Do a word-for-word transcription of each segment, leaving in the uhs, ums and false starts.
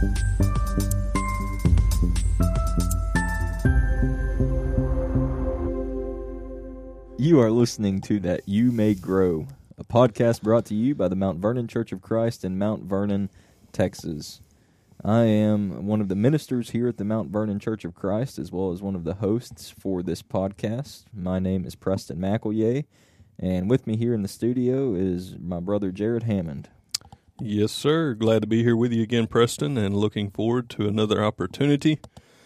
You are listening to That You May Grow, a podcast brought to you by the Mount Vernon Church of Christ in Mount Vernon, Texas. I am one of the ministers here at the Mount Vernon Church of Christ, as well as one of the hosts for this podcast. My name is Preston McEllier, and with me here in the studio is my brother Jared Hammond. Yes, sir. Glad to be here with you again, Preston, and looking forward to another opportunity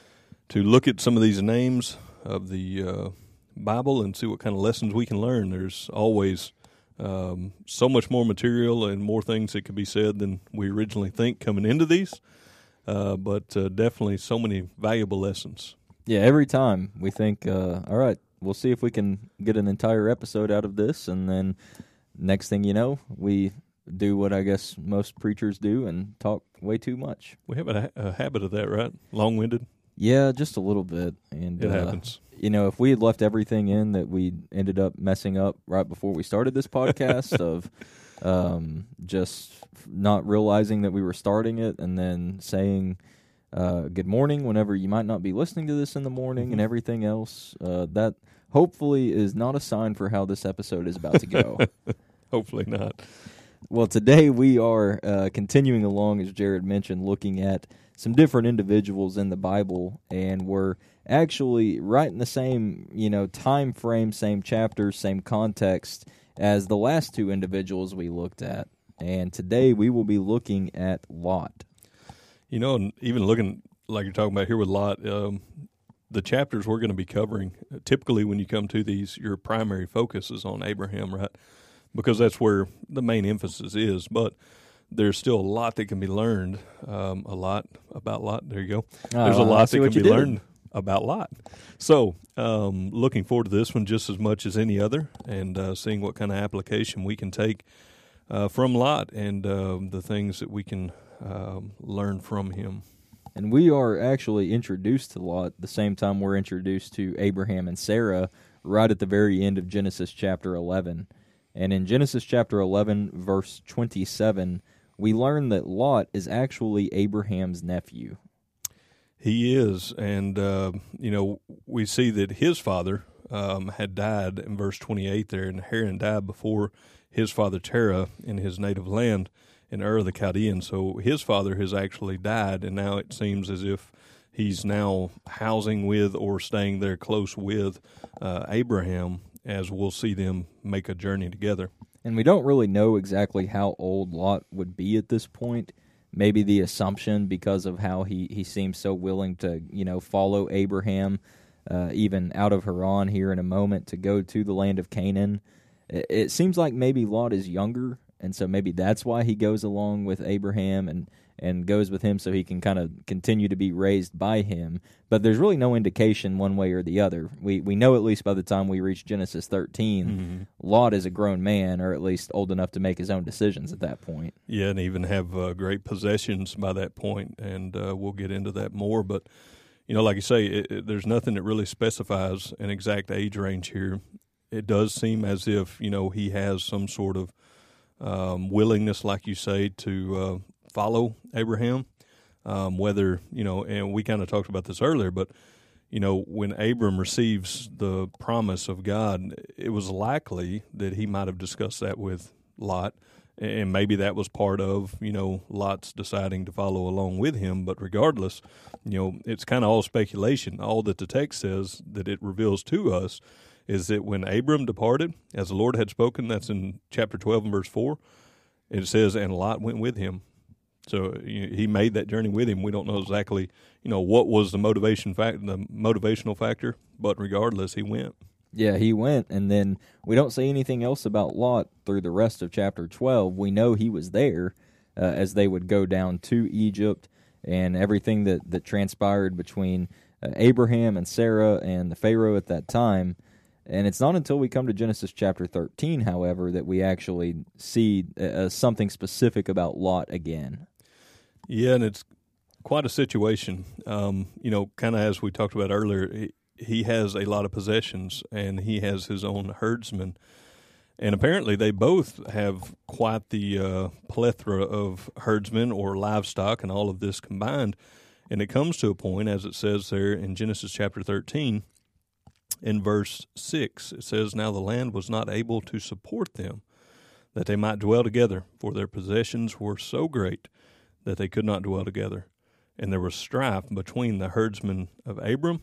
to look at some of these names of the uh, Bible and see what kind of lessons we can learn. There's always um, so much more material and more things that could be said than we originally think coming into these, uh, but uh, definitely so many valuable lessons. Yeah, every time we think, uh, all right, we'll see if we can get an entire episode out of this, and then next thing you know, we do what I guess most preachers do and talk way too much. We have a, a habit of that, right? Long-winded? Yeah, just a little bit. And it uh, happens. You know, if we had left everything in that we ended up messing up right before we started this podcast of um, just not realizing that we were starting it and then saying uh, good morning whenever you might not be listening to this in the morning and everything else, uh, that hopefully is not a sign for how this episode is about to go. Hopefully not. Well, today we are uh, continuing along, as Jared mentioned, looking at some different individuals in the Bible, and we're actually right in the same, you know, time frame, same chapter, same context as the last two individuals we looked at. And today we will be looking at Lot. You know, and even looking like you're talking about here with Lot, um, the chapters we're going to be covering, typically when you come to these, your primary focus is on Abraham, right? Because that's where the main emphasis is, but there's still a lot that can be learned, um, a lot about Lot. There you go. There's uh, a lot that can be did. learned about Lot. So um, looking forward to this one just as much as any other, and uh, seeing what kind of application we can take uh, from Lot and uh, the things that we can um, learn from him. And we are actually introduced to Lot the same time we're introduced to Abraham and Sarah right at the very end of Genesis chapter eleven. And in Genesis chapter eleven, verse twenty-seven, we learn that Lot is actually Abraham's nephew. He is, and, uh, you know, we see that his father um, had died in verse twenty-eight there, and Haran died before his father Terah in his native land in Ur of the Chaldeans. So his father has actually died, and now it seems as if he's now housing with or staying there close with uh, Abraham, as we'll see them make a journey together. And we don't really know exactly how old Lot would be at this point. Maybe the assumption, because of how he, he seems so willing to, you know, follow Abraham, uh, even out of Haran here in a moment, to go to the land of Canaan. It, it seems like maybe Lot is younger, and so maybe that's why he goes along with Abraham and and goes with him so he can kind of continue to be raised by him. But there's really no indication one way or the other. We we know at least by the time we reach Genesis thirteen, mm-hmm. Lot is a grown man, or at least old enough to make his own decisions at that point. Yeah, and even have uh, great possessions by that point, and uh, we'll get into that more. But, you know, like you say, it, it, there's nothing that really specifies an exact age range here. It does seem as if, you know, he has some sort of um, willingness, like you say, to uh, follow Abraham, um, whether, you know, and we kind of talked about this earlier, but, you know, when Abram receives the promise of God, it was likely that he might have discussed that with Lot, and maybe that was part of, you know, Lot's deciding to follow along with him. But regardless, you know, it's kind of all speculation. All that the text says that it reveals to us is that when Abram departed, as the Lord had spoken, that's in chapter twelve and verse four, it says, and Lot went with him. So you know, he made that journey with him. We don't know exactly, you know, what was the motivation fact, the motivational factor, but regardless, he went. Yeah, he went, and then we don't say anything else about Lot through the rest of chapter twelve. We know he was there uh, as they would go down to Egypt, and everything that, that transpired between uh, Abraham and Sarah and the Pharaoh at that time. And it's not until we come to Genesis chapter thirteen, however, that we actually see uh, something specific about Lot again. Yeah, and it's quite a situation. Um, you know, kind of as we talked about earlier, he, he has a lot of possessions, and he has his own herdsmen. And apparently they both have quite the uh, plethora of herdsmen or livestock and all of this combined. And it comes to a point, as it says there in Genesis chapter thirteen, in verse six, it says, "Now the land was not able to support them, that they might dwell together, for their possessions were so great that they could not dwell together. And there was strife between the herdsmen of Abram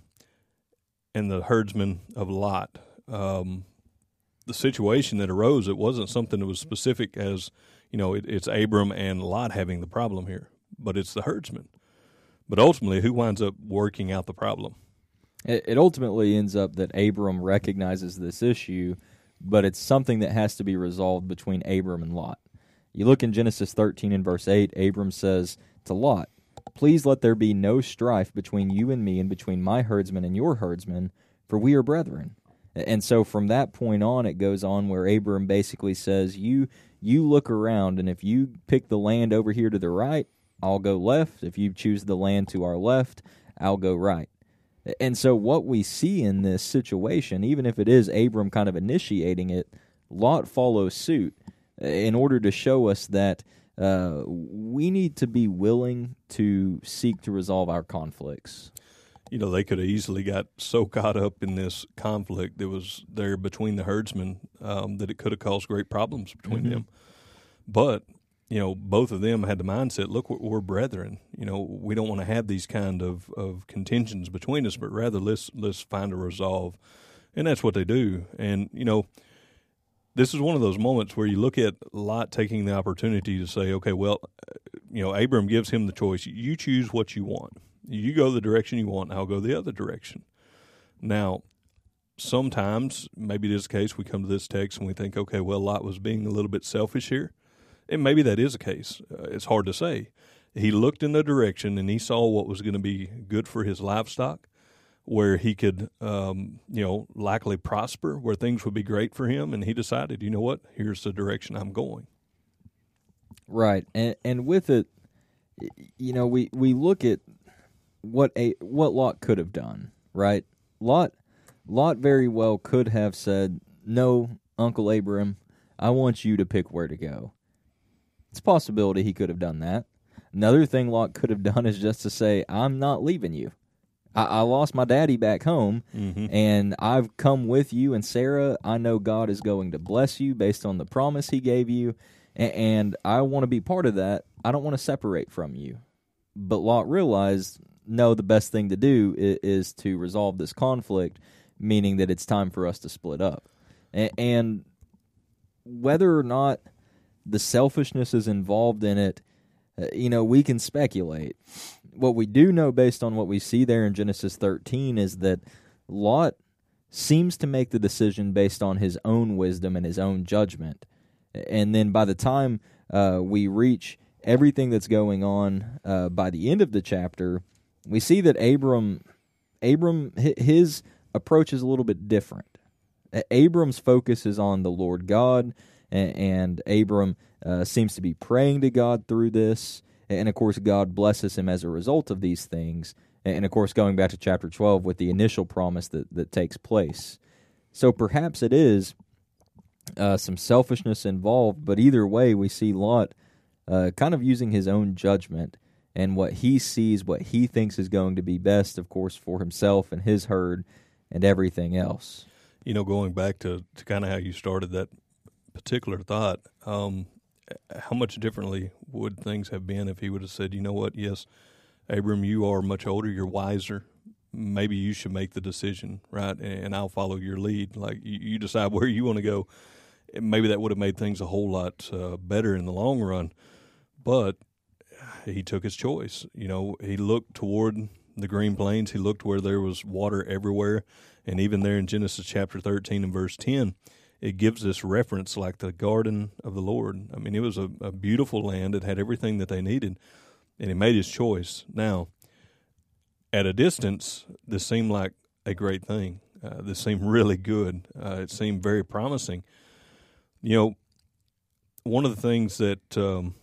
and the herdsmen of Lot." Um, the situation that arose, it wasn't something that was specific as, you know, it, it's Abram and Lot having the problem here, but it's the herdsmen. But ultimately, who winds up working out the problem? It, it ultimately ends up that Abram recognizes this issue, but it's something that has to be resolved between Abram and Lot. You look in Genesis thirteen and verse eight, Abram says to Lot, "Please let there be no strife between you and me and between my herdsmen and your herdsmen, for we are brethren." And so from that point on, it goes on where Abram basically says, you you look around, and if you pick the land over here to the right, I'll go left. If you choose the land to our left, I'll go right. And so what we see in this situation, even if it is Abram kind of initiating it, Lot follows suit in order to show us that uh, we need to be willing to seek to resolve our conflicts. You know, they could have easily got so caught up in this conflict that was there between the herdsmen um, that it could have caused great problems between mm-hmm. them. But, you know, both of them had the mindset, look, we're brethren. You know, we don't want to have these kind of, of contentions between us, but rather let's, let's find a resolve. And that's what they do. And, you know, this is one of those moments where you look at Lot taking the opportunity to say, okay, well, you know, Abram gives him the choice. You choose what you want. You go the direction you want, I'll go the other direction. Now, sometimes, maybe it is the case, we come to this text and we think, okay, well, Lot was being a little bit selfish here. And maybe that is the case. Uh, it's hard to say. He looked in the direction and he saw what was going to be good for his livestock, where he could, um, you know, likely prosper, where things would be great for him. And he decided, you know what, here's the direction I'm going. Right. And, and with it, you know, we, we look at what a what Lot could have done, right? Lot Lot very well could have said, "No, Uncle Abram, I want you to pick where to go." It's a possibility he could have done that. Another thing Lot could have done is just to say, "I'm not leaving you. I, I lost my daddy back home, mm-hmm. and I've come with you and Sarah. I know God is going to bless you based on the promise he gave you, and, and I want to be part of that. I don't want to separate from you." But Lot realized, no, the best thing to do is, is to resolve this conflict, meaning that it's time for us to split up. And, and whether or not the selfishness is involved in it, uh, you know, we can speculate. What we do know based on what we see there in Genesis thirteen is that Lot seems to make the decision based on his own wisdom and his own judgment. And then by the time uh, we reach everything that's going on uh, by the end of the chapter, we see that Abram, Abram, his approach is a little bit different. Abram's focus is on the Lord God, and, and Abram uh, seems to be praying to God through this, and of course God blesses him as a result of these things, and of course going back to chapter twelve with the initial promise that, that takes place. So perhaps it is uh, some selfishness involved, but either way we see Lot uh, kind of using his own judgment and what he sees, what he thinks is going to be best, of course, for himself and his herd and everything else. You know, going back to, to kind of how you started that particular thought, um, how much differently would things have been if he would have said, you know what, yes, Abram, you are much older, you're wiser, maybe you should make the decision, right, and I'll follow your lead. Like, you, you decide where you want to go. Maybe that would have made things a whole lot uh, better in the long run, but he took his choice. You know, he looked toward the Green Plains. He looked where there was water everywhere. And even there in Genesis chapter thirteen and verse ten, it gives this reference like the garden of the Lord. I mean, it was a, a beautiful land. It had everything that they needed, and he made his choice. Now, at a distance, this seemed like a great thing. Uh, this seemed really good. Uh, it seemed very promising. You know, one of the things that um,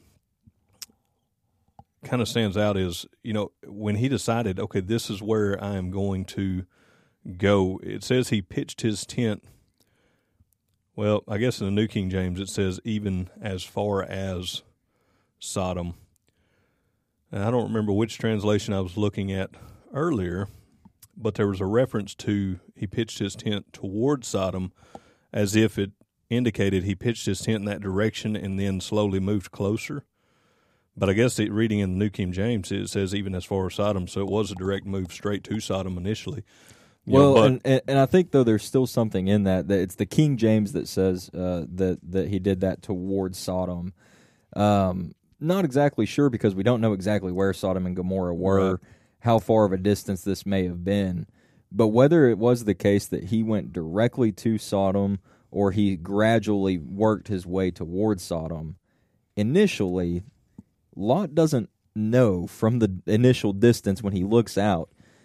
kind of stands out is, you know, when he decided, okay, this is where I am going to go, it says he pitched his tent. Well, I guess in the New King James it says even as far as Sodom. And I don't remember which translation I was looking at earlier, but there was a reference to he pitched his tent toward Sodom as if it indicated he pitched his tent in that direction and then slowly moved closer. But I guess it, reading in the New King James, it says even as far as Sodom, so it was a direct move straight to Sodom initially. You well, know, but, and, and and I think, though, there's still something in that, that it's the King James that says uh, that, that he did that towards Sodom. Um, not exactly sure because we don't know exactly where Sodom and Gomorrah were, right. how far of a distance this may have been. But whether it was the case that he went directly to Sodom or he gradually worked his way towards Sodom, initially, Lot doesn't know from the initial distance when he looks out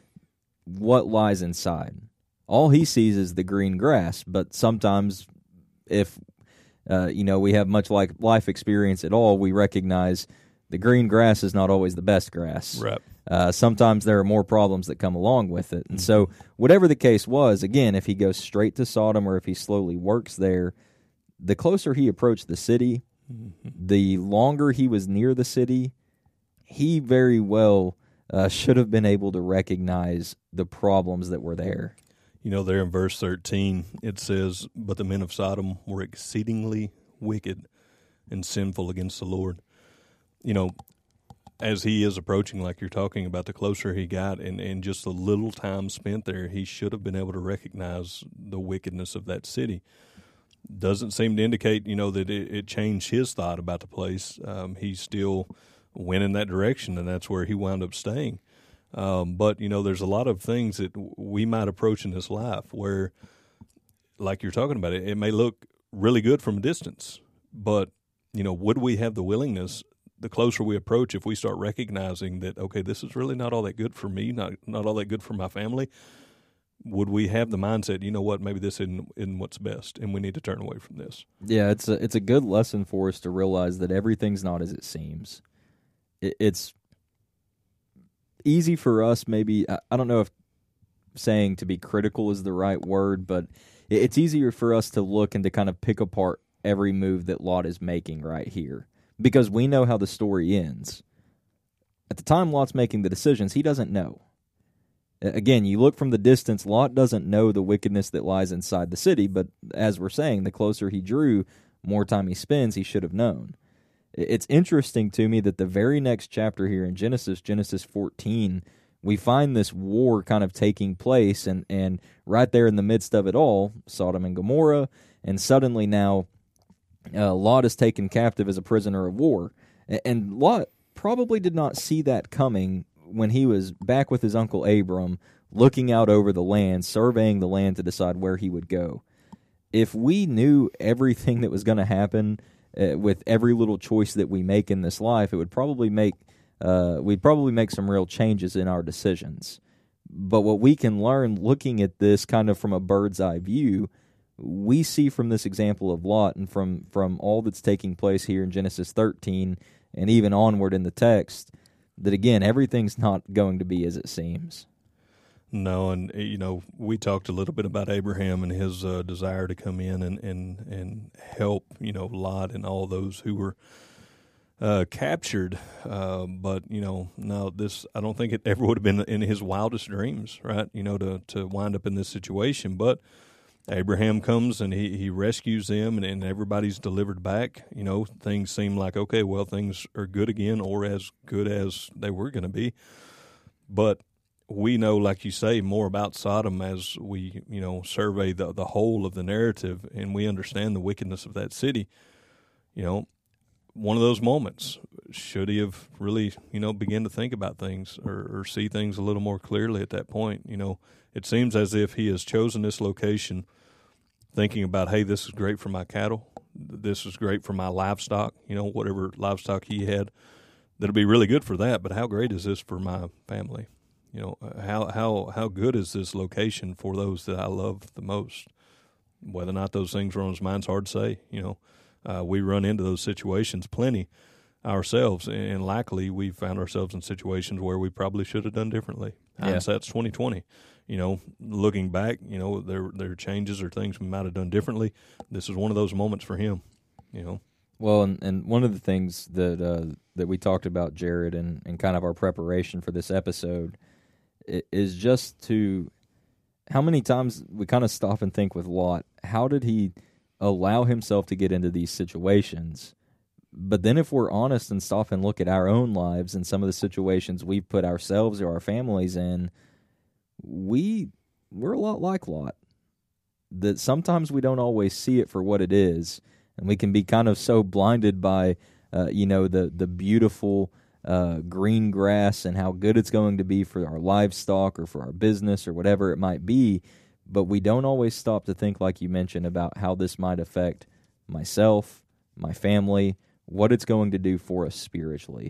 what lies inside. All he sees is the green grass, but sometimes if uh, you know we have much like life experience at all, we recognize the green grass is not always the best grass. Right. Uh, sometimes there are more problems that come along with it. And so whatever the case was, again, if he goes straight to Sodom or if he slowly works there, the closer he approached the city, mm-hmm. the longer he was near the city, he very well uh, should have been able to recognize the problems that were there. You know, there in verse thirteen, it says, "But the men of Sodom were exceedingly wicked and sinful against the Lord." You know, as he is approaching, like you're talking about, the closer he got, and, and just the little time spent there, he should have been able to recognize the wickedness of that city. Doesn't seem to indicate, you know, that it, it changed his thought about the place. Um, he still went in that direction, and that's where he wound up staying. Um, but, you know, there's a lot of things that we might approach in this life where, like you're talking about, it, it may look really good from a distance, but, you know, would we have the willingness the closer we approach, if we start recognizing that, okay, this is really not all that good for me, not not all that good for my family, would we have the mindset, you know what, maybe this isn't, isn't what's best, and we need to turn away from this? Yeah, it's a, it's a good lesson for us to realize that everything's not as it seems. It, it's easy for us, maybe, I, I don't know if saying to be critical is the right word, but it, it's easier for us to look and to kind of pick apart every move that Lot is making right here, because we know how the story ends. At the time Lot's making the decisions, he doesn't know. Again, you look from the distance, Lot doesn't know the wickedness that lies inside the city, but as we're saying, the closer he drew, more time he spends, he should have known. It's interesting to me that the very next chapter here in Genesis, Genesis fourteen, we find this war kind of taking place, and, and right there in the midst of it all, Sodom and Gomorrah, and suddenly now Uh, Lot is taken captive as a prisoner of war. And Lot probably did not see that coming when he was back with his uncle Abram, looking out over the land, surveying the land to decide where he would go. If we knew everything that was going to happen uh, with every little choice that we make in this life, it would probably make uh, we'd probably make some real changes in our decisions. But what we can learn looking at this kind of from a bird's eye view, we see from this example of Lot and from, from all that's taking place here in Genesis thirteen and even onward in the text, that, again, everything's not going to be as it seems. No, and, you know, we talked a little bit about Abraham and his uh, desire to come in and, and, and help, you know, Lot and all those who were uh, captured. Uh, but, you know, no, this, I don't think it ever would have been in his wildest dreams, right, you know, to, to wind up in this situation. But Abraham comes and he, he rescues them, and, and everybody's delivered back. You know, things seem like, okay, well, things are good again, or as good as they were going to be. But we know, like you say, more about Sodom as we, you know, survey the, the whole of the narrative, and we understand the wickedness of that city. You know, one of those moments, should he have really, you know, begin to think about things or, or see things a little more clearly at that point? You know, it seems as if he has chosen this location thinking about, hey, this is great for my cattle, this is great for my livestock, you know, whatever livestock he had, that'll be really good for that, but how great is this for my family? You know, how how how good is this location for those that I love the most? Whether or not those things are on his mind's hard to say. You know, uh, we run into those situations plenty, ourselves, and likely we found ourselves in situations where we probably should have done differently. Yeah. Hindsight's twenty twenty. You know, looking back, you know, there there are changes or things we might have done differently. This is one of those moments for him, you know. Well, and, and one of the things that uh, that we talked about, Jared, and, and kind of our preparation for this episode is just to how many times we kind of stop and think with Lot, how did he allow himself to get into these situations? But then if we're honest and stop and look at our own lives and some of the situations we've put ourselves or our families in, we, we're a lot like Lot. That sometimes we don't always see it for what it is, and we can be kind of so blinded by, uh, you know, the, the beautiful uh, green grass and how good it's going to be for our livestock or for our business or whatever it might be, but we don't always stop to think, like you mentioned, about how this might affect myself, my family, what it's going to do for us spiritually.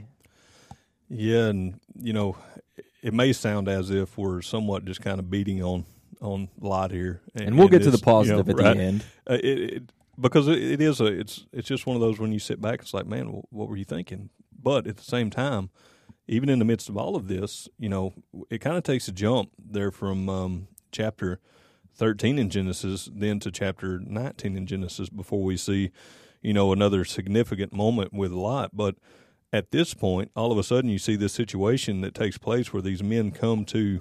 Yeah, and, you know, it may sound as if we're somewhat just kind of beating on, on Lot here. And, and we'll and get to the positive you know, at right? the end. Uh, it, it, because it, it is a, it's it's just one of those when you sit back, it's like, man, what were you thinking? But at the same time, even in the midst of all of this, you know, it kind of takes a jump there from um, chapter thirteen in Genesis then to chapter nineteen in Genesis before we see, you know, another significant moment with Lot. But at this point, all of a sudden you see this situation that takes place where these men come to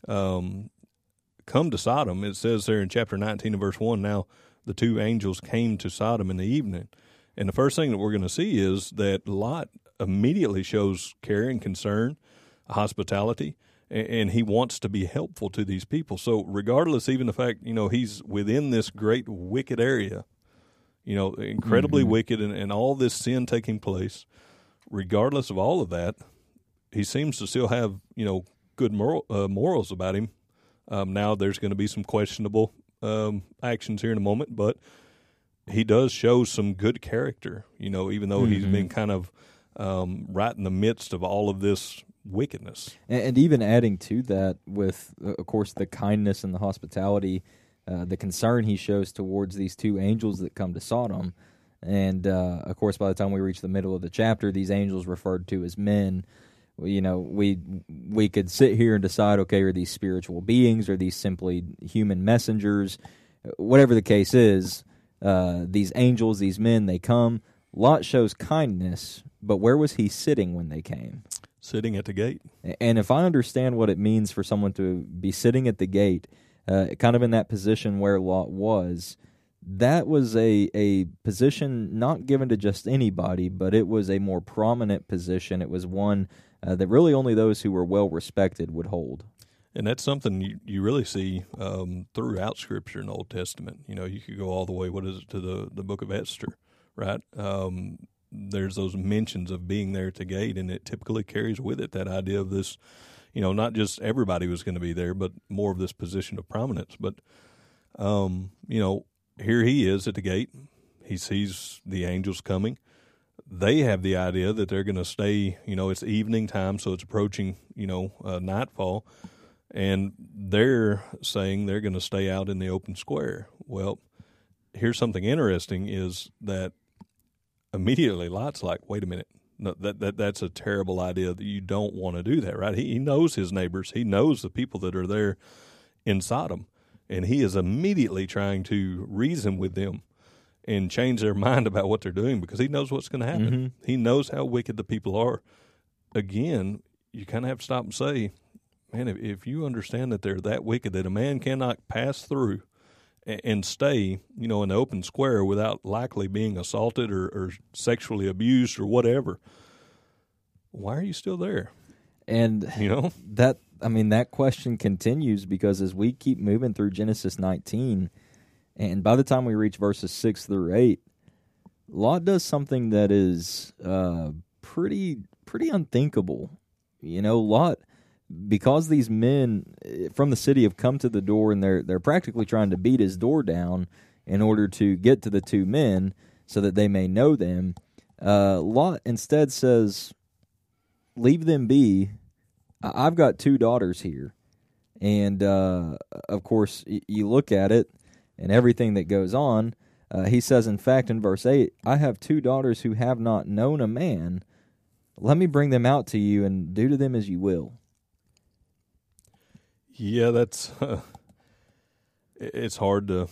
um, come to Sodom. It says there in chapter nineteen and verse one, now the two angels came to Sodom in the evening. And the first thing that we're going to see is that Lot immediately shows care and concern, hospitality, and he wants to be helpful to these people. So regardless, even the fact, you know, he's within this great wicked area, you know, incredibly mm-hmm. wicked and, and all this sin taking place, regardless of all of that, he seems to still have, you know, good moral, uh, morals about him. Um, now there's going to be some questionable um, actions here in a moment, but he does show some good character, you know, even though mm-hmm. he's been kind of um, right in the midst of all of this wickedness. And, and even adding to that with, uh, of course, the kindness and the hospitality, uh, the concern he shows towards these two angels that come to Sodom. And, uh, of course, by the time we reach the middle of the chapter, these angels referred to as men. You know, we we could sit here and decide, okay, are these spiritual beings? Are these simply human messengers? Whatever the case is, uh, these angels, these men, they come. Lot shows kindness, but where was he sitting when they came? Sitting at the gate. And if I understand what it means for someone to be sitting at the gate, uh, kind of in that position where Lot was, that was a, a position not given to just anybody, but it was a more prominent position. It was one uh, that really only those who were well-respected would hold. And that's something you, you really see um, throughout Scripture in the Old Testament. You know, you could go all the way, what is it, to the, the book of Esther, right? Um, there's those mentions of being there at the gate, and it typically carries with it that idea of this, you know, not just everybody was going to be there, but more of this position of prominence. But, um, you know, here he is at the gate. He sees the angels coming. They have the idea that they're going to stay, you know, it's evening time, so it's approaching, you know, uh, nightfall, and they're saying they're going to stay out in the open square. Well, here's something interesting is that immediately Lot's like, wait a minute, no, that, that that's a terrible idea, that you don't want to do that, right? He, he knows his neighbors. He knows the people that are there in Sodom, and he is immediately trying to reason with them and change their mind about what they're doing because he knows what's going to happen. Mm-hmm. He knows how wicked the people are. Again, you kind of have to stop and say, man, if, if you understand that they're that wicked that a man cannot pass through and, and stay, you know, in the open square without likely being assaulted or, or sexually abused or whatever, why are you still there? And you know that, I mean, that question continues because as we keep moving through Genesis nineteen, and by the time we reach verses six through eight, Lot does something that is uh, pretty pretty unthinkable. You know, Lot, because these men from the city have come to the door and they're they're practically trying to beat his door down in order to get to the two men so that they may know them, uh, Lot instead says, leave them be. I've got two daughters here. And, uh, of course, y- you look at it and everything that goes on. Uh, he says, in fact, in verse eight, I have two daughters who have not known a man, let me bring them out to you and do to them as you will. Yeah, that's uh, it's hard to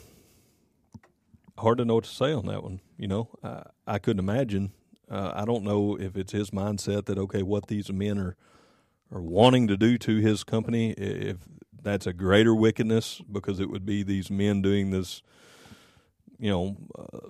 hard to know what to say on that one. You know, I, I couldn't imagine. Uh, I don't know if it's his mindset that okay, what these men are are wanting to do to his company, if that's a greater wickedness, because it would be these men doing this, you know, uh,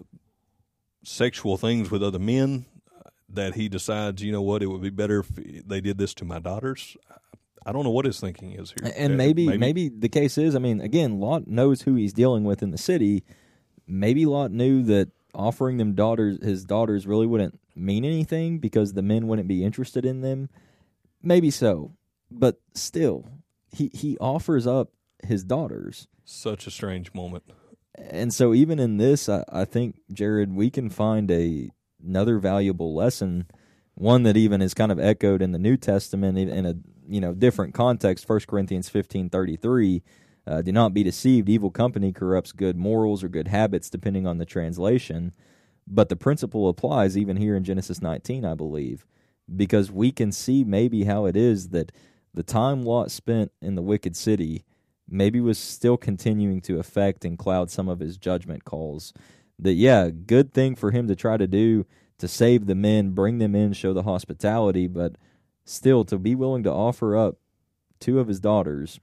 sexual things with other men, that he decides, you know what, it would be better if they did this to my daughters. I don't know what his thinking is here. And maybe, maybe maybe the case is, I mean, again, Lot knows who he's dealing with in the city. Maybe Lot knew that offering them daughters, his daughters, really wouldn't mean anything because the men wouldn't be interested in them. Maybe so, but still, he, he offers up his daughters. Such a strange moment. And so even in this, I, I think, Jared, we can find a another valuable lesson, one that even is kind of echoed in the New Testament in a you know different context. First Corinthians fifteen thirty-three, uh, do not be deceived. Evil company corrupts good morals or good habits, depending on the translation. But the principle applies even here in Genesis nineteen, I believe, because we can see maybe how it is that the time Lot spent in the wicked city maybe was still continuing to affect and cloud some of his judgment calls. That, yeah, good thing for him to try to do to save the men, bring them in, show the hospitality, but still to be willing to offer up two of his daughters,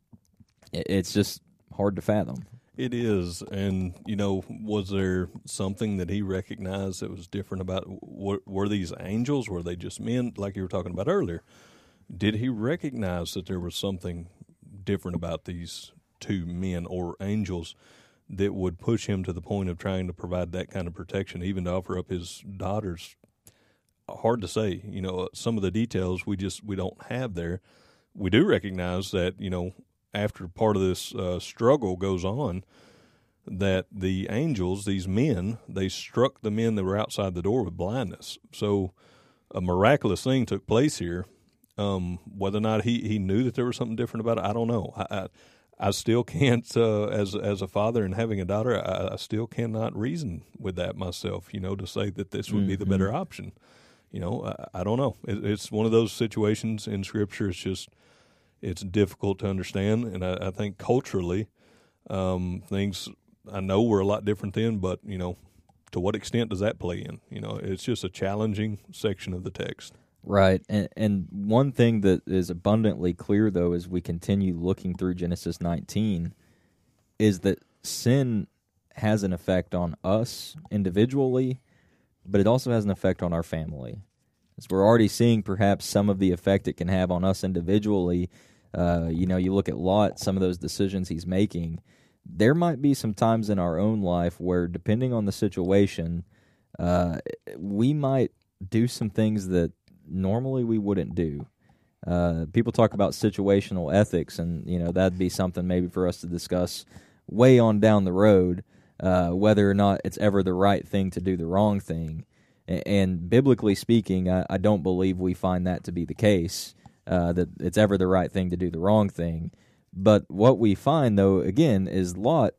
it's just hard to fathom. It is, and, you know, was there something that he recognized that was different about, were, were these angels, were they just men, like you were talking about earlier? Did he recognize that there was something different about these two men or angels that would push him to the point of trying to provide that kind of protection, even to offer up his daughters? Hard to say. You know, some of the details we just we don't have there. We do recognize that, you know, after part of this uh, struggle goes on, that the angels, these men, they struck the men that were outside the door with blindness. So a miraculous thing took place here. Um, whether or not he, he knew that there was something different about it, I don't know. I I, I still can't, uh, as as a father and having a daughter, I, I still cannot reason with that myself, you know, to say that this would mm-hmm. be the better option. You know, I, I don't know. It, it's one of those situations in Scripture. It's just, it's difficult to understand. And I, I think culturally, um, things, I know were a lot different then, but, you know, to what extent does that play in? You know, it's just a challenging section of the text. Right. And, and one thing that is abundantly clear, though, as we continue looking through Genesis nineteen, is that sin has an effect on us individually, but it also has an effect on our family. As we're already seeing perhaps some of the effect it can have on us individually. Uh, you know, you look at Lot, some of those decisions he's making. There might be some times in our own life where, depending on the situation, uh, we might do some things that normally we wouldn't do. Uh, people talk about situational ethics, and, you know, that'd be something maybe for us to discuss way on down the road, uh, whether or not it's ever the right thing to do the wrong thing. And, and biblically speaking, I, I don't believe we find that to be the case, uh, that it's ever the right thing to do the wrong thing. But what we find, though, again, is Lot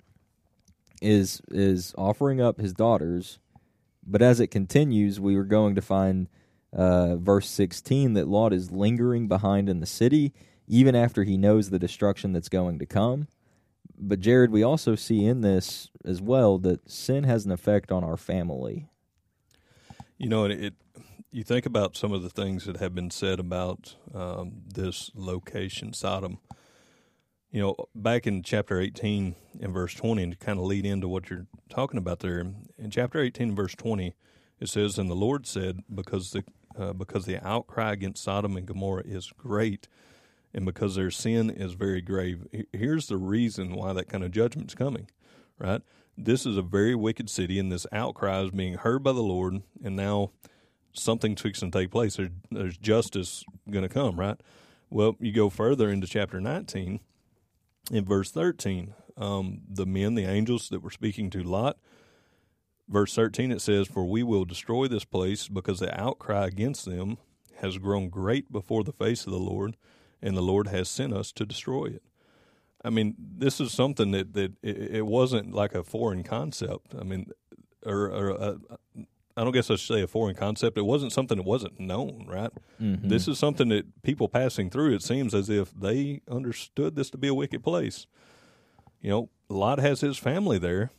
is is offering up his daughters, but as it continues, we are going to find uh, verse sixteen that Lot is lingering behind in the city, even after he knows the destruction that's going to come. But, Jared, we also see in this as well that sin has an effect on our family. You know, it, it you think about some of the things that have been said about um, this location, Sodom. You know, back in chapter eighteen and verse twenty, and to kind of lead into what you're talking about there, in chapter eighteen and verse twenty, it says, "And the Lord said, because the uh, because the outcry against Sodom and Gomorrah is great, and because their sin is very grave." Here's the reason why that kind of judgment's coming, right? This is a very wicked city, and this outcry is being heard by the Lord, and now something's fixing to take place. There, there's justice going to come, right? Well, you go further into chapter nineteen. In verse thirteen, um, the men, the angels that were speaking to Lot, verse thirteen, it says, "For we will destroy this place because the outcry against them has grown great before the face of the Lord, and the Lord has sent us to destroy it." I mean, this is something that, that it, it wasn't like a foreign concept. I mean, or, or uh, I don't guess I should say a foreign concept. It wasn't something that wasn't known, right? Mm-hmm. This is something that people passing through, it seems as if they understood this to be a wicked place. You know, Lot has his family there.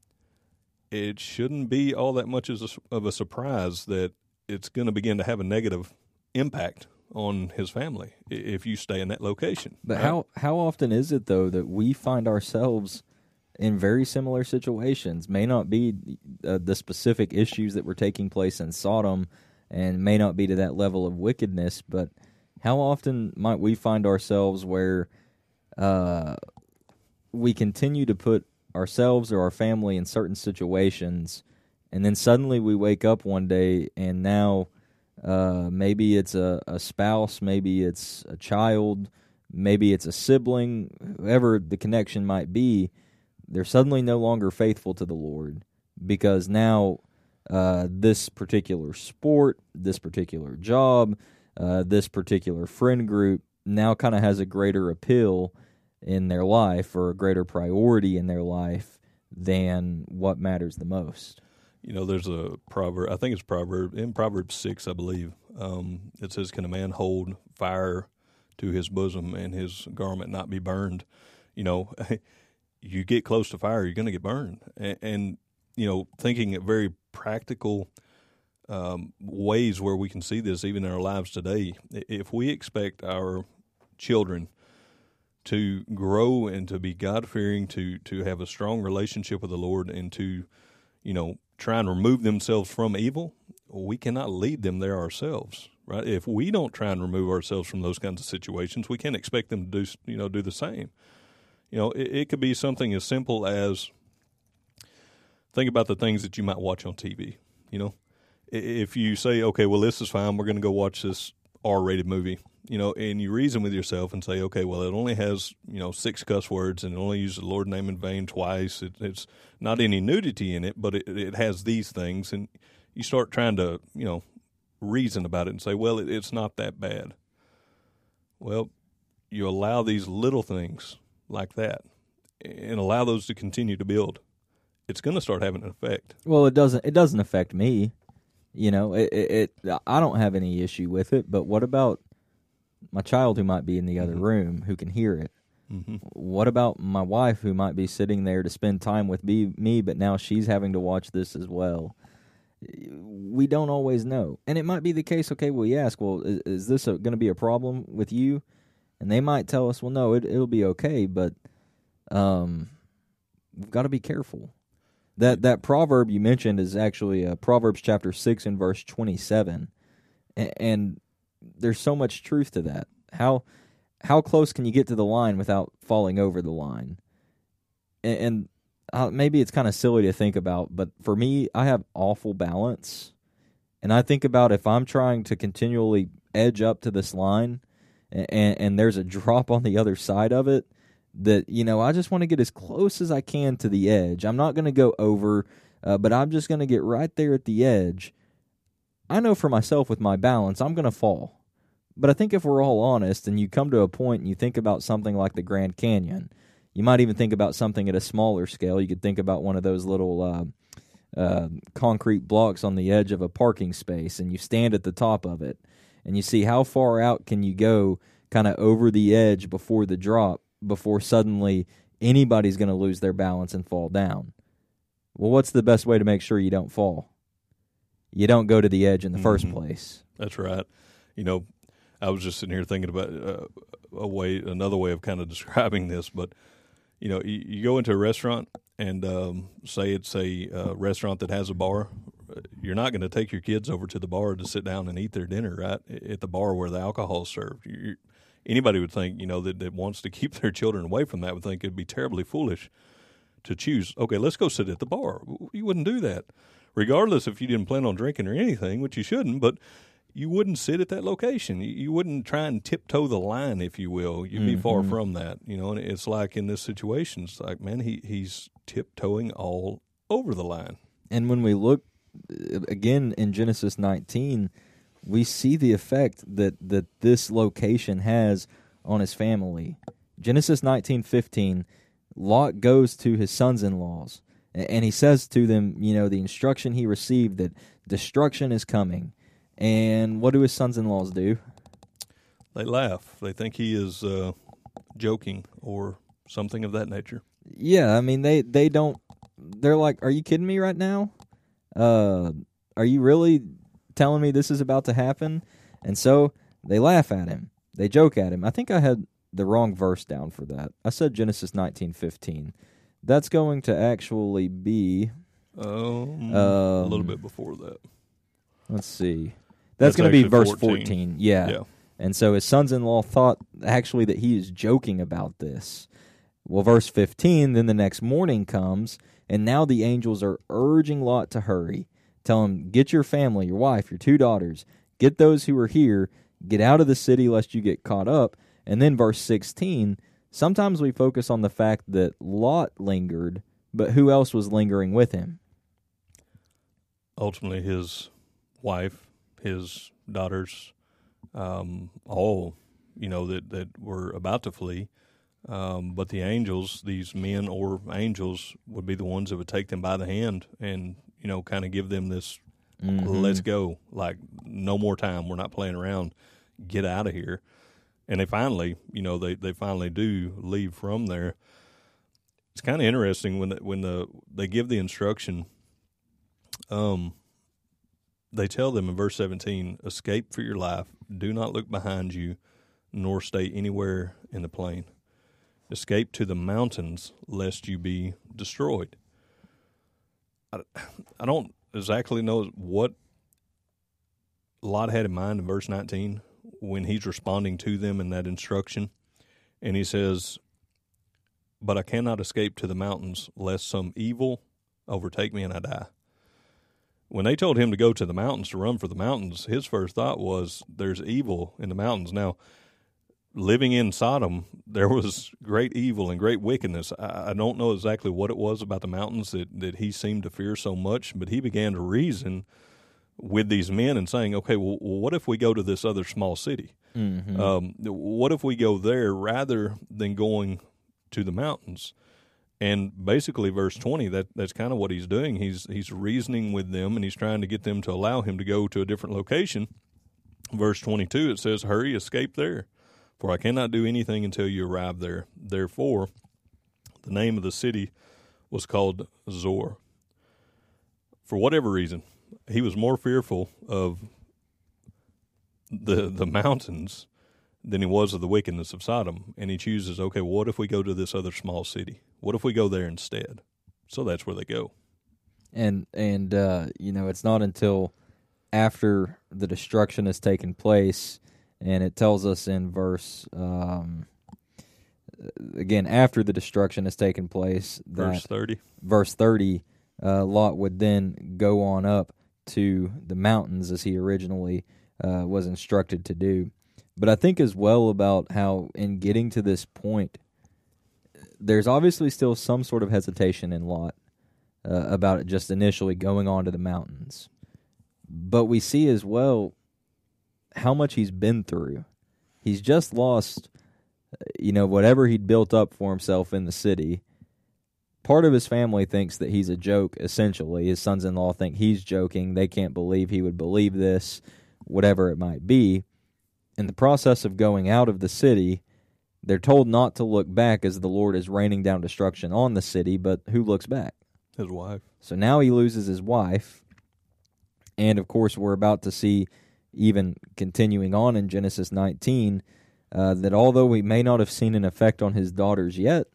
It shouldn't be all that much of a surprise that it's going to begin to have a negative impact on his family if you stay in that location. But right? how how often is it, though, that we find ourselves in very similar situations? May not be uh, the specific issues that were taking place in Sodom, and may not be to that level of wickedness, but how often might we find ourselves where uh, we continue to put ourselves or our family in certain situations, and then suddenly we wake up one day and now uh, maybe it's a, a spouse, maybe it's a child, maybe it's a sibling, whoever the connection might be, they're suddenly no longer faithful to the Lord because now uh, this particular sport, this particular job, uh, this particular friend group now kind of has a greater appeal in their life or a greater priority in their life than what matters the most. You know, there's a proverb, I think it's proverb, in Proverbs six, I believe, um, it says, can a man hold fire to his bosom and his garment not be burned? You know, you get close to fire, you're going to get burned. And, and, you know, thinking of very practical um, ways where we can see this even in our lives today, if we expect our children to grow and to be God-fearing, to, to have a strong relationship with the Lord, and to, you know, try and remove themselves from evil, we cannot lead them there ourselves, right? If we don't try and remove ourselves from those kinds of situations, we can't expect them to do, you know, do the same. You know, it, it could be something as simple as, think about the things that you might watch on T V. You know, if you say, okay, well, this is fine, we're going to go watch this R-rated movie, you know, and you reason with yourself and say, okay, well, it only has, you know, six cuss words and it only uses the Lord's name in vain twice. It, it's not any nudity in it, but it, it has these things. And you start trying to, you know, reason about it and say, well, it, it's not that bad. Well, you allow these little things like that and allow those to continue to build. It's going to start having an effect. Well, it doesn't. It doesn't affect me. You know, it, it, it. I don't have any issue with it. But what about my child who might be in the other Mm-hmm. room who can hear it? Mm-hmm. What about my wife who might be sitting there to spend time with me, me, but now she's having to watch this as well? We don't always know. And it might be the case, okay, well, you ask, well, is, is this going to be a problem with you? And they might tell us, well, no, it, it'll be okay, but um, we've got to be careful. That that proverb you mentioned is actually uh, Proverbs chapter six and verse twenty-seven, and, and there's so much truth to that. How how close can you get to the line without falling over the line? And, and uh, maybe it's kind of silly to think about, but for me, I have awful balance, and I think about if I'm trying to continually edge up to this line, and, and, and there's a drop on the other side of it, that, you know, I just want to get as close as I can to the edge. I'm not going to go over, uh, but I'm just going to get right there at the edge. I know for myself with my balance, I'm going to fall. But I think if we're all honest and you come to a point and you think about something like the Grand Canyon, you might even think about something at a smaller scale. You could think about one of those little uh, uh, concrete blocks on the edge of a parking space, and you stand at the top of it, and you see how far out can you go kind of over the edge before the drop, before suddenly anybody's going to lose their balance and fall down. Well, what's the best way to make sure you don't fall? You don't go to the edge in the mm-hmm. first place. That's right. You know, I was just sitting here thinking about uh, a way, another way of kind of describing this, but, you know, you, you go into a restaurant and um, say it's a uh, restaurant that has a bar. You're not going to take your kids over to the bar to sit down and eat their dinner, right, at the bar where the alcohol is served. You're, Anybody would think, you know, that, that wants to keep their children away from that would think it'd be terribly foolish to choose, okay, let's go sit at the bar. You wouldn't do that, regardless if you didn't plan on drinking or anything, which you shouldn't, but you wouldn't sit at that location. You, you wouldn't try and tiptoe the line, if you will. You'd be mm-hmm. far from that, you know, and it's like in this situation, it's like, man, he, he's tiptoeing all over the line. And when we look, again, in Genesis nineteen, we see the effect that, that this location has on his family. Genesis nineteen fifteen, Lot goes to his sons-in-laws, And he says to them, you know, the instruction he received that destruction is coming. And what do his sons-in-laws do? They laugh. They think he is uh, joking or something of that nature. Yeah, I mean, they, they don't, they're like, are you kidding me right now? Uh, are you really telling me this is about to happen? And so they laugh at him. They joke at him. I think I had the wrong verse down for that. I said Genesis nineteen fifteen. That's going to actually be um, um, a little bit before that. Let's see. That's, That's going to be verse fourteen. fourteen. Yeah. yeah. And so his sons-in-law thought actually that he is joking about this. Well, verse fifteen, then the next morning comes, and now the angels are urging Lot to hurry. Tell him, get your family, your wife, your two daughters, get those who are here, get out of the city lest you get caught up. And then verse sixteen, sometimes we focus on the fact that Lot lingered, but who else was lingering with him? Ultimately, his wife, his daughters, um, all, you know, that, that were about to flee. Um, but the angels, these men or angels, would be the ones that would take them by the hand and, you know, kind of give them this, mm-hmm. let's go, like, no more time, we're not playing around, get out of here. And they finally, you know, they, they finally do leave from there. It's kind of interesting when the, when the they give the instruction, um, they tell them in verse seventeen, escape for your life, do not look behind you, nor stay anywhere in the plain. Escape to the mountains, lest you be destroyed. I, I don't exactly know what Lot had in mind in verse nineteen when he's responding to them in that instruction. And he says, but I cannot escape to the mountains, lest some evil overtake me and I die. When they told him to go to the mountains, to run for the mountains, his first thought was, there's evil in the mountains. Now, living in Sodom, there was great evil and great wickedness. I, I don't know exactly what it was about the mountains that, that he seemed to fear so much, but he began to reason with these men and saying, okay, well, what if we go to this other small city? Mm-hmm. Um, what if we go there rather than going to the mountains? And basically, verse twenty, that, that's kind of what he's doing. He's he's reasoning with them, and he's trying to get them to allow him to go to a different location. Verse twenty-two, it says, hurry, escape there, for I cannot do anything until you arrive there. Therefore, the name of the city was called Zor. For whatever reason, he was more fearful of the the mountains than he was of the wickedness of Sodom. And he chooses, okay, well, what if we go to this other small city? What if we go there instead? So that's where they go. And, and uh, you know, it's not until after the destruction has taken place, and it tells us in verse, um, again, after the destruction has taken place, that verse thirty, verse thirty, uh, Lot would then go on up to the mountains as he originally uh, was instructed to do. But I think as well about how in getting to this point, there's obviously still some sort of hesitation in Lot uh, about it just initially going on to the mountains. But we see as well how much he's been through. He's just lost, you know, whatever he'd built up for himself in the city. Part of his family thinks that he's a joke, essentially. His sons-in-law think he's joking. They can't believe he would believe this, whatever it might be. In the process of going out of the city, they're told not to look back as the Lord is raining down destruction on the city, but who looks back? His wife. So now he loses his wife, and of course we're about to see, even continuing on in Genesis nineteen, uh, that although we may not have seen an effect on his daughters yet,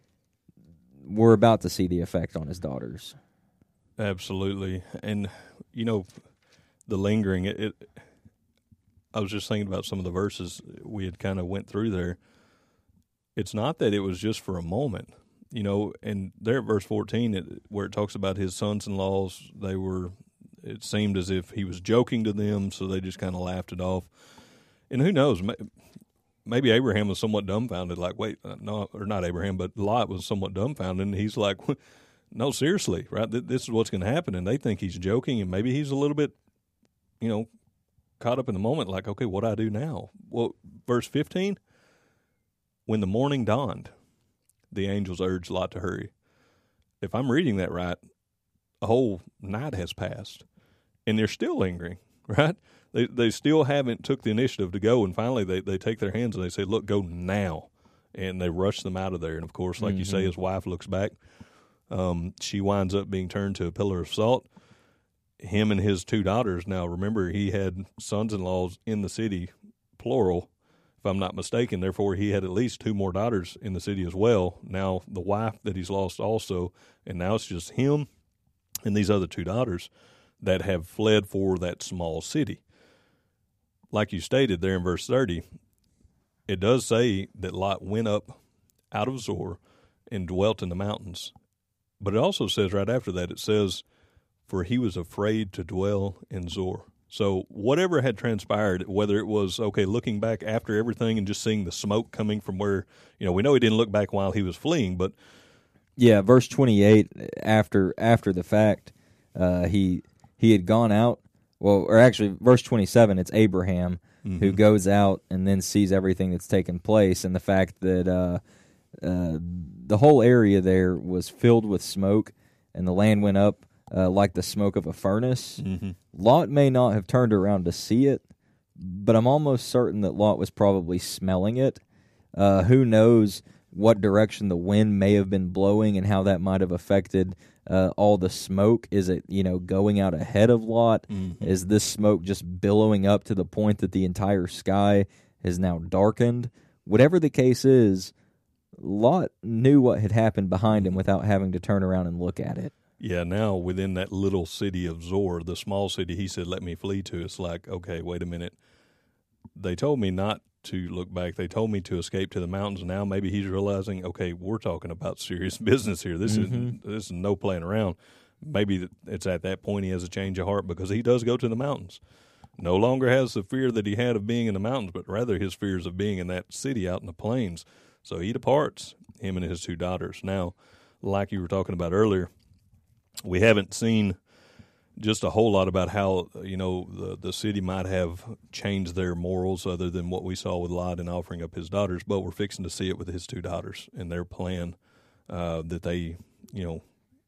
we're about to see the effect on his daughters. Absolutely. And, you know, the lingering, it, it I was just thinking about some of the verses we had kind of went through there. It's not that it was just for a moment, you know, and there at verse fourteen, it, where it talks about his sons-in-laws, they were, it seemed as if he was joking to them, so they just kind of laughed it off. And who knows, maybe Abraham was somewhat dumbfounded, like, wait, no, or not Abraham, but Lot was somewhat dumbfounded, and he's like, no, seriously, right, this is what's going to happen, and they think he's joking, and maybe he's a little bit, you know, caught up in the moment, like, okay, what do I do now? Well, verse fifteen, when the morning dawned, the angels urged Lot to hurry. if I'm reading that right, a whole night has passed, and they're still lingering, right? They they still haven't took the initiative to go, and finally they, they take their hands and they say, look, go now. And they rush them out of there. And, of course, like mm-hmm. you say, his wife looks back. Um, she winds up being turned to a pillar of salt. Him and his two daughters, now remember, he had sons-in-laws in the city, plural, if I'm not mistaken. Therefore, he had at least two more daughters in the city as well. Now the wife that he's lost also, and now it's just him and these other two daughters that have fled for that small city. Like you stated there in verse thirty, it does say that Lot went up out of Zoar and dwelt in the mountains. But it also says right after that, it says, for he was afraid to dwell in Zoar. So whatever had transpired, whether it was, okay, looking back after everything and just seeing the smoke coming from where, you know, we know he didn't look back while he was fleeing, but. Yeah, verse twenty-eight, after after the fact, uh, he he had gone out, well, or actually, verse twenty-seven, it's Abraham mm-hmm. who goes out and then sees everything that's taken place, and the fact that uh, uh, the whole area there was filled with smoke, and the land went up uh, like the smoke of a furnace. Mm-hmm. Lot may not have turned around to see it, but I'm almost certain that Lot was probably smelling it. Uh, who knows what direction the wind may have been blowing and how that might have affected uh, all the smoke. Is it, you know, going out ahead of Lot? Mm-hmm. Is this smoke just billowing up to the point that the entire sky is now darkened? Whatever the case is, Lot knew what had happened behind him without having to turn around and look at it. Yeah, now within that little city of Zoar, the small city he said, let me flee to, it's like, okay, wait a minute. They told me not to look back. They told me to escape to the mountains. Now maybe he's realizing, okay, we're talking about serious business here. This mm-hmm. is this is no playing around. Maybe it's at that point he has a change of heart because he does go to the mountains. No longer has the fear that he had of being in the mountains, but rather his fears of being in that city out in the plains. So he departs, him and his two daughters. Now, like you were talking about earlier, we haven't seen just a whole lot about how, you know, the, the city might have changed their morals other than what we saw with Lot and offering up his daughters, but we're fixing to see it with his two daughters and their plan uh, that they, you know,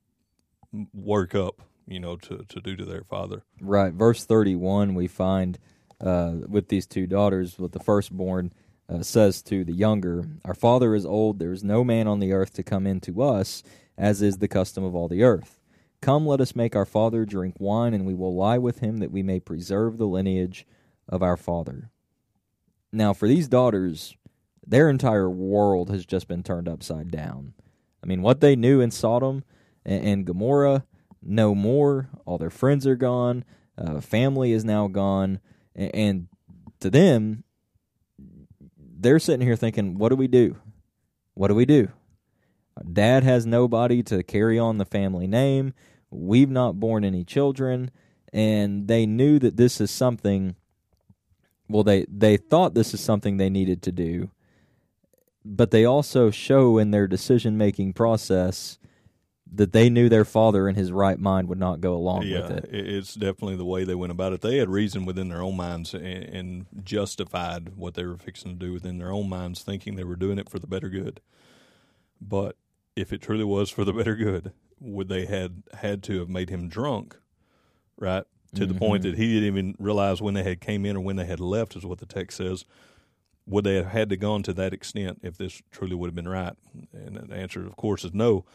work up, you know, to, to do to their father. Right. Verse thirty-one, we find uh, with these two daughters, with the firstborn uh, says to the younger, our father is old, there is no man on the earth to come in to us, as is the custom of all the earth. Come, let us make our father drink wine, and we will lie with him, that we may preserve the lineage of our father. Now, for these daughters, their entire world has just been turned upside down. I mean, what they knew in Sodom and, and Gomorrah, no more. All their friends are gone. Uh, family is now gone. And, and to them, they're sitting here thinking, what do we do? What do we do? Dad has nobody to carry on the family name. We've not borne any children, and they knew that this is something, well, they, they thought this is something they needed to do, but they also show in their decision-making process that they knew their father in his right mind would not go along yeah, with it. It's definitely the way they went about it. They had reason within their own minds and, and justified what they were fixing to do within their own minds, thinking they were doing it for the better good. But if it truly was for the better good, would they had had to have made him drunk, right, to mm-hmm. the point that he didn't even realize when they had came in or when they had left, is what the text says. Would they have had to gone to that extent if this truly would have been right? And the answer, of course, is no.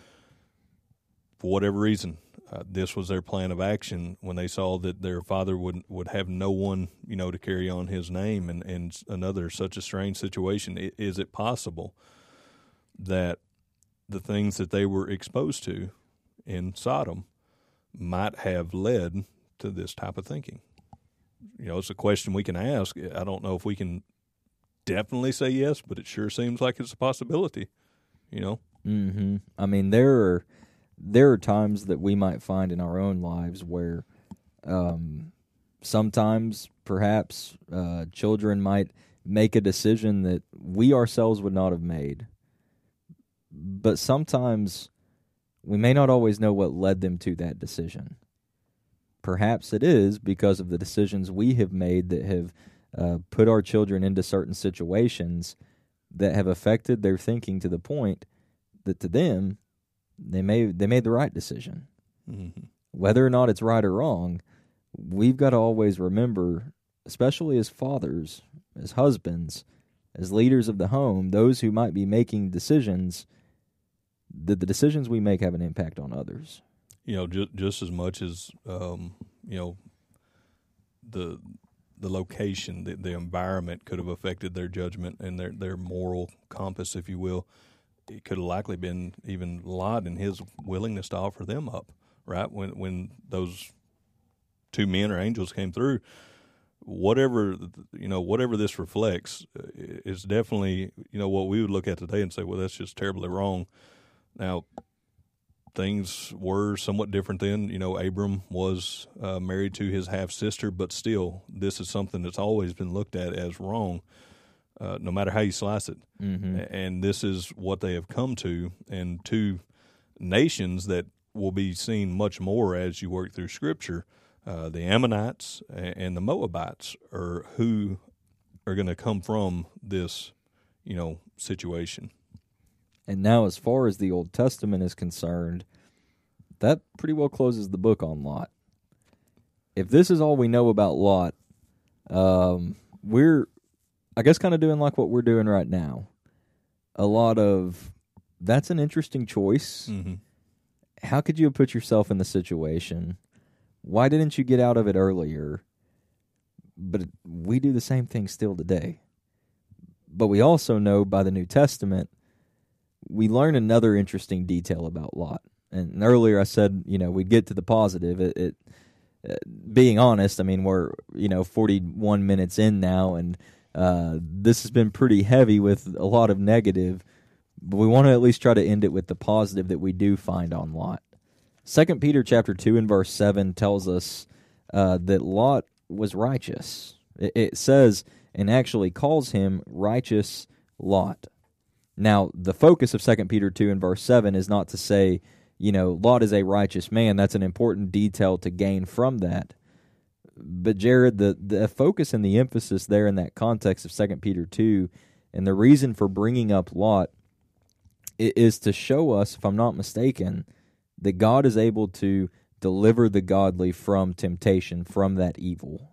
For whatever reason, uh, this was their plan of action when they saw that their father would would have no one, you know, to carry on his name, and, and another such a strange situation. Is it possible that the things that they were exposed to in Sodom might have led to this type of thinking? You know, it's a question we can ask. I don't know if we can definitely say yes, but it sure seems like it's a possibility, you know? Mm-hmm. I mean, there are, there are times that we might find in our own lives where um, sometimes perhaps uh, children might make a decision that we ourselves would not have made. But sometimes we may not always know what led them to that decision. Perhaps it is because of the decisions we have made that have uh, put our children into certain situations that have affected their thinking to the point that to them, they made they made the right decision. Mm-hmm. Whether or not it's right or wrong, we've got to always remember, especially as fathers, as husbands, as leaders of the home, those who might be making decisions, that the decisions we make have an impact on others. You know, just just as much as um, you know, the the location, the, the environment could have affected their judgment and their their moral compass, if you will. It could have likely been even Lot and his willingness to offer them up. Right when when those two men or angels came through, whatever you know, whatever this reflects is definitely you know what we would look at today and say, well, that's just terribly wrong. Now, things were somewhat different then. You know, Abram was uh, married to his half sister, but still, this is something that's always been looked at as wrong, uh, no matter how you slice it. Mm-hmm. And this is what they have come to, and two nations that will be seen much more as you work through Scripture. Uh, the Ammonites and the Moabites are who are going to come from this, you know, situation. And now, as far as the Old Testament is concerned, that pretty well closes the book on Lot. If this is all we know about Lot, um, we're, I guess, kind of doing like what we're doing right now. A lot of, that's an interesting choice. Mm-hmm. How could you have put yourself in the situation? Why didn't you get out of it earlier? But we do the same thing still today. But we also know by the New Testament, we learn another interesting detail about Lot. And earlier I said, you know, we'd get to the positive. It, it uh, being honest, I mean, we're, you know, forty-one minutes in now, and uh, this has been pretty heavy with a lot of negative. But we want to at least try to end it with the positive that we do find on Lot. Second Peter chapter two and verse seven tells us uh, that Lot was righteous. It, it says, and actually calls him righteous Lot. Now, the focus of Second Peter two and verse seven is not to say, you know, Lot is a righteous man. That's an important detail to gain from that. But, Jared, the, the focus and the emphasis there in that context of Second Peter two, and the reason for bringing up Lot is to show us, if I'm not mistaken, that God is able to deliver the godly from temptation, from that evil.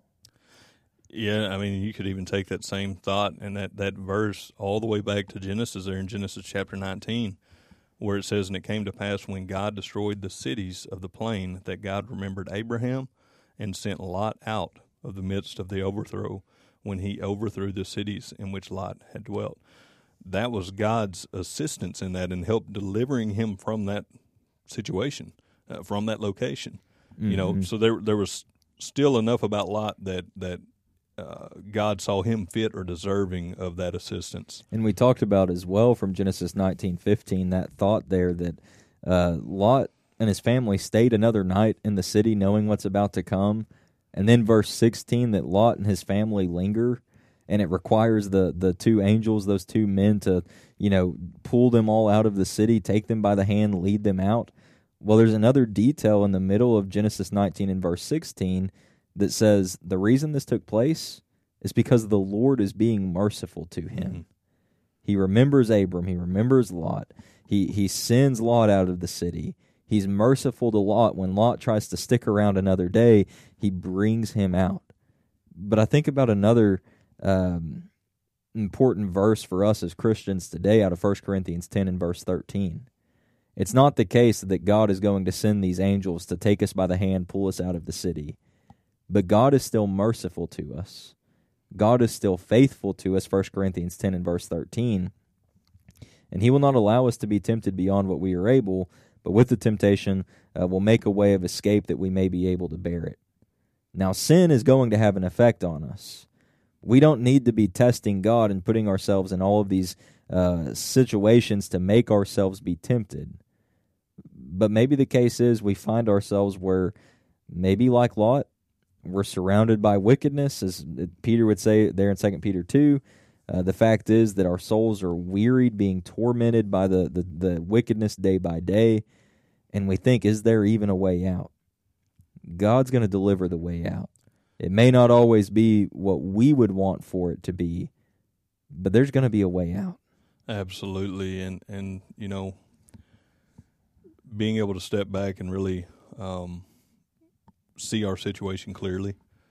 Yeah, I mean, you could even take that same thought and that, that verse all the way back to Genesis there in Genesis chapter nineteen, where it says, and it came to pass when God destroyed the cities of the plain that God remembered Abraham and sent Lot out of the midst of the overthrow when he overthrew the cities in which Lot had dwelt. That was God's assistance in that and help delivering him from that situation, uh, from that location. Mm-hmm. You know, so there there was still enough about Lot that that uh, God saw him fit or deserving of that assistance. And we talked about as well from Genesis nineteen fifteen, that thought there that uh, Lot and his family stayed another night in the city knowing what's about to come. And then verse sixteen, that Lot and his family linger. And it requires the, the two angels, those two men, to, you know, pull them all out of the city, take them by the hand, lead them out. Well, there's another detail in the middle of Genesis nineteen and verse sixteen that says the reason this took place is because the Lord is being merciful to him. Mm-hmm. He remembers Abram. He remembers Lot. He, he sends Lot out of the city. He's merciful to Lot. When Lot tries to stick around another day, he brings him out. But I think about another Um, important verse for us as Christians today out of First Corinthians ten and verse thirteen. It's not the case that God is going to send these angels to take us by the hand, pull us out of the city. But God is still merciful to us. God is still faithful to us, First Corinthians ten and verse thirteen. And he will not allow us to be tempted beyond what we are able, but with the temptation uh, will make a way of escape that we may be able to bear it. Now, sin is going to have an effect on us. We don't need to be testing God and putting ourselves in all of these uh, situations to make ourselves be tempted. But maybe the case is we find ourselves where, maybe like Lot, we're surrounded by wickedness, as Peter would say there in Second Peter two. Uh, the fact is that our souls are wearied, being tormented by the, the, the wickedness day by day, and we think, is there even a way out? God's going to deliver the way out. It may not always be what we would want for it to be, but there's going to be a way out. Absolutely, and, and you know, being able to step back and really um, see our situation clearly,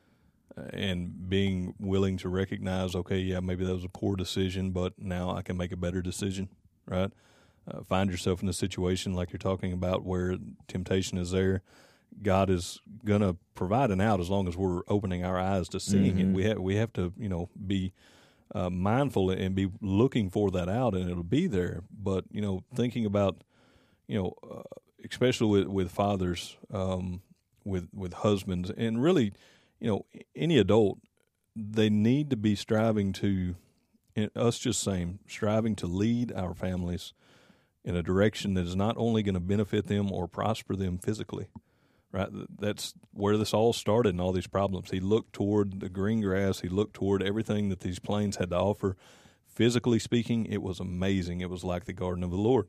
and being willing to recognize, okay, yeah, maybe that was a poor decision, but now I can make a better decision, right? Uh, find yourself in a situation like you're talking about where temptation is there. God is going to provide an out as long as we're opening our eyes to seeing mm-hmm. it. We have we have to, you know, be uh, mindful and be looking for that out, and it'll be there. But, you know, thinking about, you know, uh, especially with, with fathers, um, with with husbands, and really, you know, any adult, they need to be striving to, us just saying, striving to lead our families in a direction that is not only going to benefit them or prosper them physically, right? That's where this all started and all these problems. He looked toward the green grass. He looked toward everything that these plains had to offer. Physically speaking, it was amazing. It was like the garden of the Lord.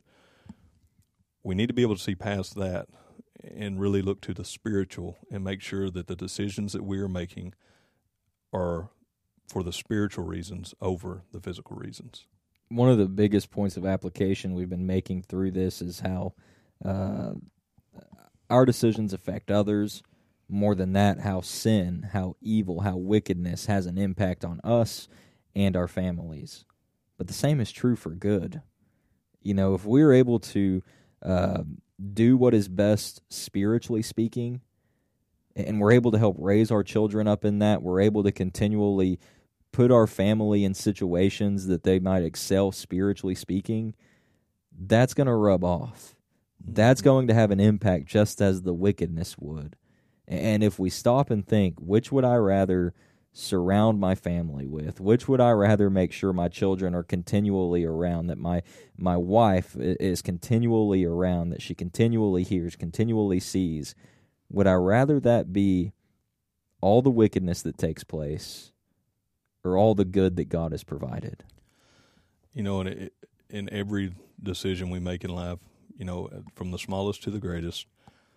We need to be able to see past that and really look to the spiritual and make sure that the decisions that we are making are for the spiritual reasons over the physical reasons. One of the biggest points of application we've been making through this is how uh, our decisions affect others. More than that, how sin, how evil, how wickedness has an impact on us and our families. But the same is true for good. You know, if we're able to uh, do what is best spiritually speaking, and we're able to help raise our children up in that, we're able to continually put our family in situations that they might excel spiritually speaking, that's going to rub off. That's going to have an impact just as the wickedness would. And if we stop and think, which would I rather surround my family with? Which would I rather make sure my children are continually around, that my my wife is continually around, that she continually hears, continually sees? Would I rather that be all the wickedness that takes place or all the good that God has provided? You know, in, in every decision we make in life, you know, from the smallest to the greatest,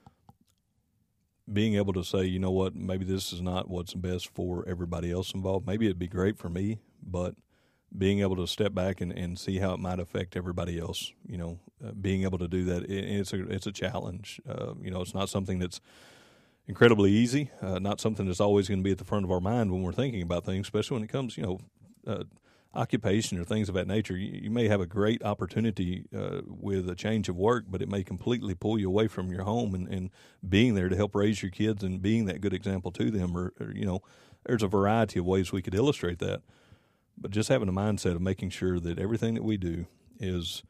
being able to say, you know what, maybe this is not what's best for everybody else involved. Maybe it'd be great for me, but being able to step back and, and see how it might affect everybody else, you know, uh, being able to do that, it, it's a it's a challenge. Uh, you know, it's not something that's incredibly easy, uh, not something that's always going to be at the front of our mind when we're thinking about things, especially when it comes, you know, uh, occupation or things of that nature. You, you may have a great opportunity uh, with a change of work, but it may completely pull you away from your home and, and being there to help raise your kids and being that good example to them. Or, or, you know, there's a variety of ways we could illustrate that. But just having a mindset of making sure that everything that we do is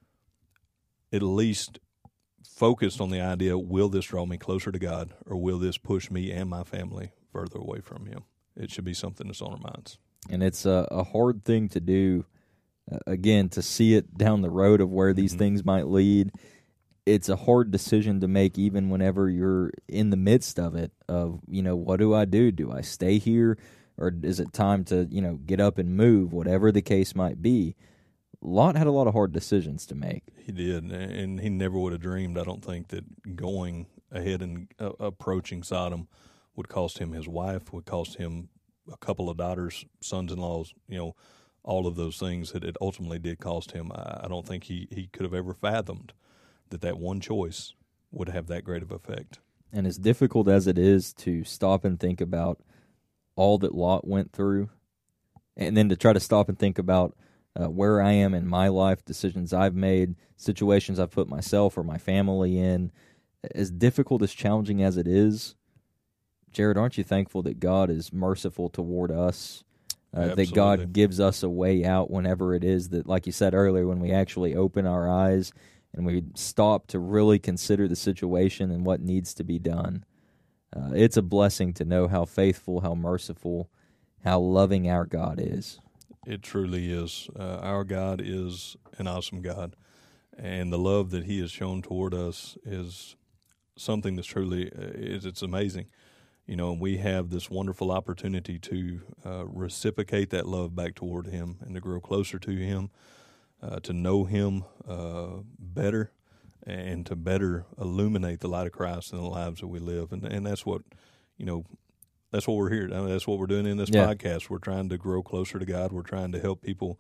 at least focused on the idea, will this draw me closer to God, or will this push me and my family further away from Him? It should be something that's on our minds. And it's a, a hard thing to do, uh, again, to see it down the road of where these mm-hmm. things might lead. It's a hard decision to make even whenever you're in the midst of it, of, you know, what do I do? Do I stay here, or is it time to, you know, get up and move, whatever the case might be? Lot had a lot of hard decisions to make. He did, and he never would have dreamed, I don't think, that going ahead and uh, approaching Sodom would cost him his wife, would cost him a couple of daughters, sons-in-laws, you know, all of those things that it ultimately did cost him. I, I don't think he, he could have ever fathomed that that one choice would have that great of effect. And as difficult as it is to stop and think about all that Lot went through, and then to try to stop and think about uh, where I am in my life, decisions I've made, situations I've put myself or my family in, as difficult, as challenging as it is, Jared, aren't you thankful that God is merciful toward us, uh, that God gives us a way out whenever it is that, like you said earlier, when we actually open our eyes and we stop to really consider the situation and what needs to be done? Uh, it's a blessing to know how faithful, how merciful, how loving our God is. It truly is. Uh, our God is an awesome God, and the love that He has shown toward us is something that's truly, uh, is it's amazing. You know, we have this wonderful opportunity to uh, reciprocate that love back toward Him and to grow closer to Him, uh, to know Him uh, better, and to better illuminate the light of Christ in the lives that we live. And and that's what, you know, that's what we're here. I mean, that's what we're doing in this yeah. podcast. We're trying to grow closer to God. We're trying to help people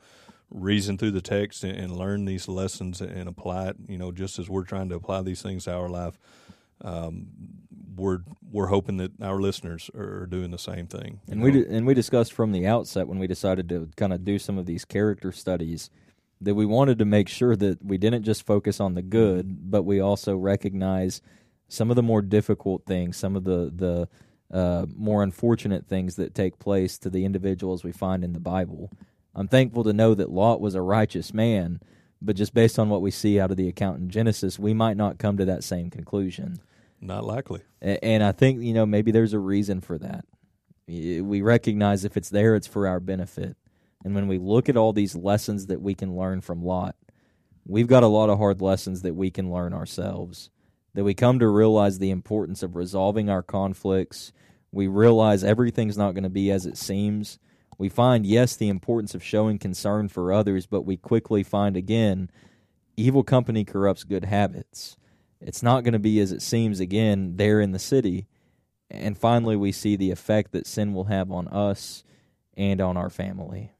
reason through the text and, and learn these lessons and apply it, you know, just as we're trying to apply these things to our life, um, we're we're hoping that our listeners are doing the same thing. And we and we discussed from the outset when we decided to kind of do some of these character studies that we wanted to make sure that we didn't just focus on the good, but we also recognize some of the more difficult things, some of the the uh, more unfortunate things that take place to the individuals we find in the Bible. I'm thankful to know that Lot was a righteous man, but just based on what we see out of the account in Genesis, we might not come to that same conclusion. Not likely. And I think, you know, maybe there's a reason for that. We recognize if it's there, it's for our benefit. And when we look at all these lessons that we can learn from Lot, we've got a lot of hard lessons that we can learn ourselves, that we come to realize the importance of resolving our conflicts. We realize everything's not going to be as it seems. We find, yes, the importance of showing concern for others, but we quickly find, again, evil company corrupts good habits. It's not going to be as it seems, again, there in the city. And finally, we see the effect that sin will have on us and on our family.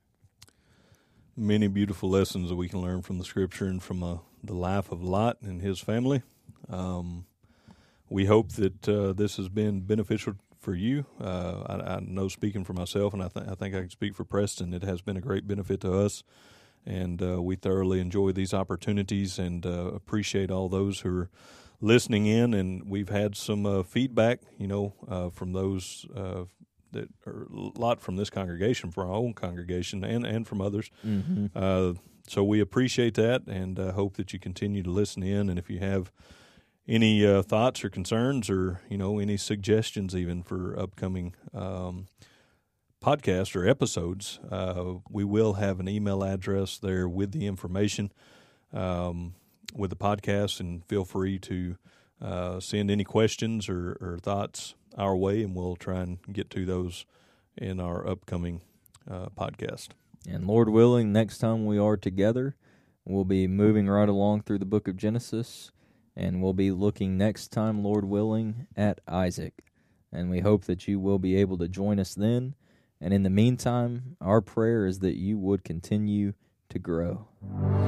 Many beautiful lessons that we can learn from the Scripture and from uh, the life of Lot and his family. Um, we hope that uh, this has been beneficial for you. Uh, I, I know, speaking for myself, and I, th- I think I can speak for Preston, it has been a great benefit to us. And uh, we thoroughly enjoy these opportunities and uh, appreciate all those who are listening in. And we've had some uh, feedback, you know, uh, from those uh, that are a lot from this congregation, from our own congregation, and, and from others. Mm-hmm. Uh, so we appreciate that and uh, hope that you continue to listen in. And if you have any uh, thoughts or concerns or, you know, any suggestions even for upcoming um podcasts or episodes, uh, we will have an email address there with the information um, with the podcast, and feel free to uh, send any questions or, or thoughts our way, and we'll try and get to those in our upcoming uh, podcast. And Lord willing, next time we are together, we'll be moving right along through the book of Genesis, and we'll be looking next time, Lord willing, at Isaac. And we hope that you will be able to join us then. And in the meantime, our prayer is that you would continue to grow.